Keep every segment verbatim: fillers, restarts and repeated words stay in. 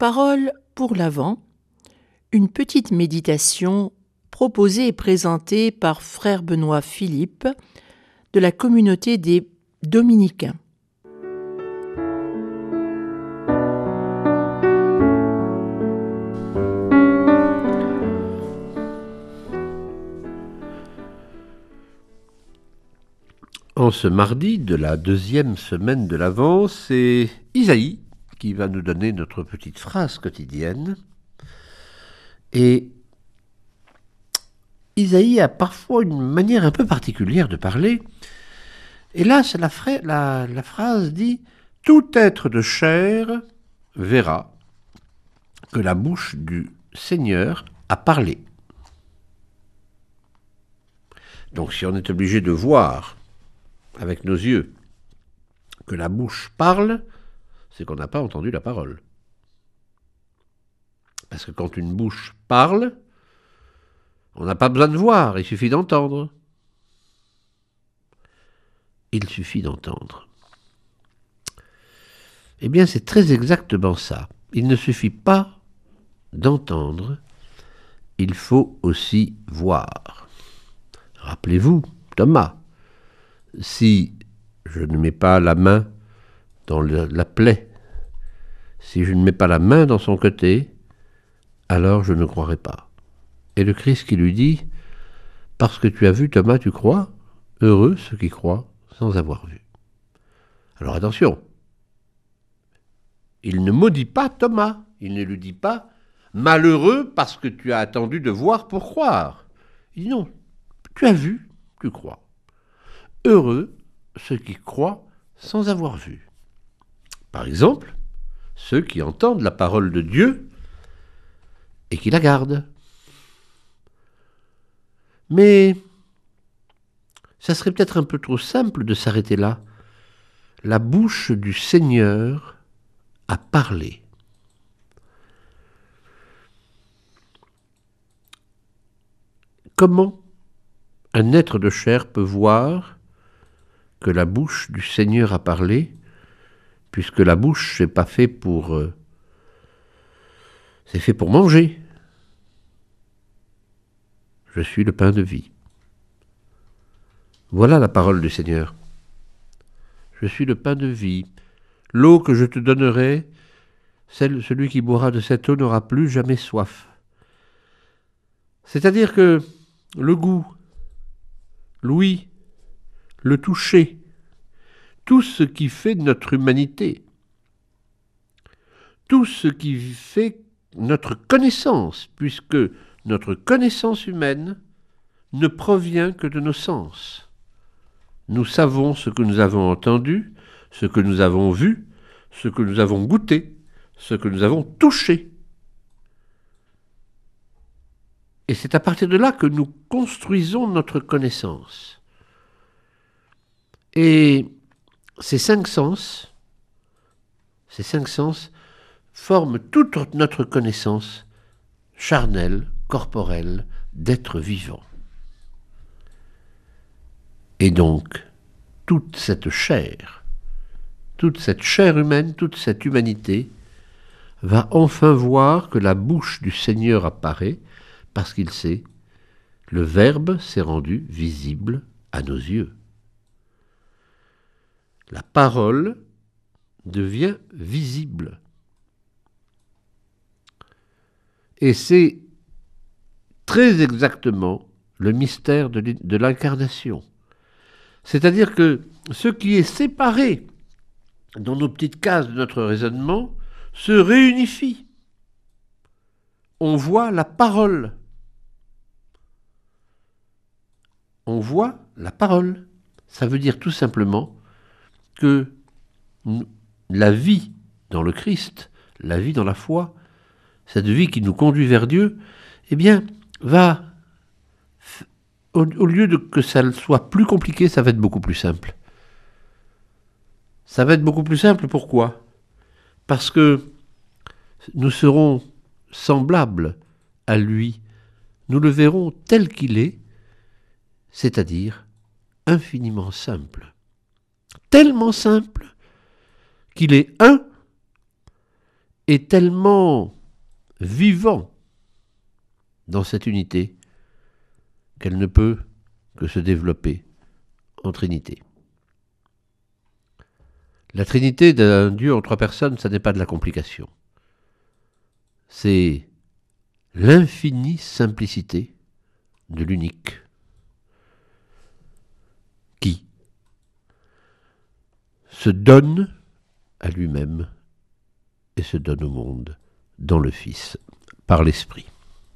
Parole pour l'Avent, une petite méditation proposée et présentée par Frère Benoît Philippe de la communauté des Dominicains. En ce mardi de la deuxième semaine de l'Avent, c'est Isaïe qui va nous donner notre petite phrase quotidienne. Et Isaïe a parfois une manière un peu particulière de parler. Et là, c'est la, fra- la, la phrase dit « Tout être de chair verra que la bouche du Seigneur a parlé ». Donc si on est obligé de voir avec nos yeux que la bouche parle, c'est qu'on n'a pas entendu la parole. Parce que quand une bouche parle, on n'a pas besoin de voir, il suffit d'entendre. Il suffit d'entendre. Eh bien, c'est très exactement ça. Il ne suffit pas d'entendre, il faut aussi voir. Rappelez-vous, Thomas, si je ne mets pas la main dans le, la plaie, si je ne mets pas la main dans son côté, alors je ne croirai pas. Et le Christ qui lui dit, parce que tu as vu Thomas, tu crois, heureux ceux qui croient sans avoir vu. Alors attention, il ne maudit pas Thomas, il ne lui dit pas, malheureux parce que tu as attendu de voir pour croire. Il dit non, tu as vu, tu crois. Heureux ceux qui croient sans avoir vu. Par exemple, ceux qui entendent la parole de Dieu et qui la gardent. Mais ça serait peut-être un peu trop simple de s'arrêter là. La bouche du Seigneur a parlé. Comment un être de chair peut voir que la bouche du Seigneur a parlé, puisque la bouche, c'est pas fait pour... Euh, c'est fait pour manger. Je suis le pain de vie. Voilà la parole du Seigneur. Je suis le pain de vie. L'eau que je te donnerai, celle, celui qui boira de cette eau n'aura plus jamais soif. C'est-à-dire que le goût, l'ouïe, le toucher, tout ce qui fait notre humanité, tout ce qui fait notre connaissance, puisque notre connaissance humaine ne provient que de nos sens. Nous savons ce que nous avons entendu, ce que nous avons vu, ce que nous avons goûté, ce que nous avons touché. Et c'est à partir de là que nous construisons notre connaissance. Et ces cinq sens, ces cinq sens forment toute notre connaissance charnelle, corporelle, d'être vivant. Et donc, toute cette chair, toute cette chair humaine, toute cette humanité, va enfin voir que la bouche du Seigneur apparaît, parce qu'il sait, le Verbe s'est rendu visible à nos yeux. La parole devient visible. Et c'est très exactement le mystère de, de l'incarnation. C'est-à-dire que ce qui est séparé dans nos petites cases de notre raisonnement se réunifie. On voit la parole. On voit la parole. Ça veut dire tout simplement que la vie dans le Christ, la vie dans la foi, cette vie qui nous conduit vers Dieu, eh bien, va, au, au lieu de que ça soit plus compliqué, ça va être beaucoup plus simple. Ça va être beaucoup plus simple, pourquoi ? Parce que nous serons semblables à lui. Nous le verrons tel qu'il est, c'est-à-dire infiniment simple. Tellement simple qu'il est un est tellement vivant dans cette unité qu'elle ne peut que se développer en Trinité. La Trinité d'un Dieu en trois personnes, ça n'est pas de la complication. C'est l'infinie simplicité de l'unique qui se donne à lui-même et se donne au monde dans le Fils, par l'Esprit.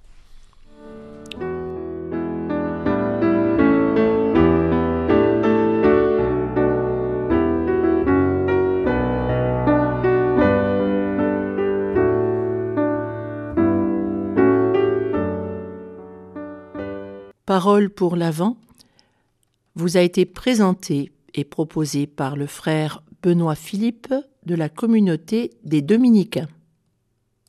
Parole pour l'Avent vous a été présentée et proposée par le frère Benoît Philippe de la communauté des Dominicains.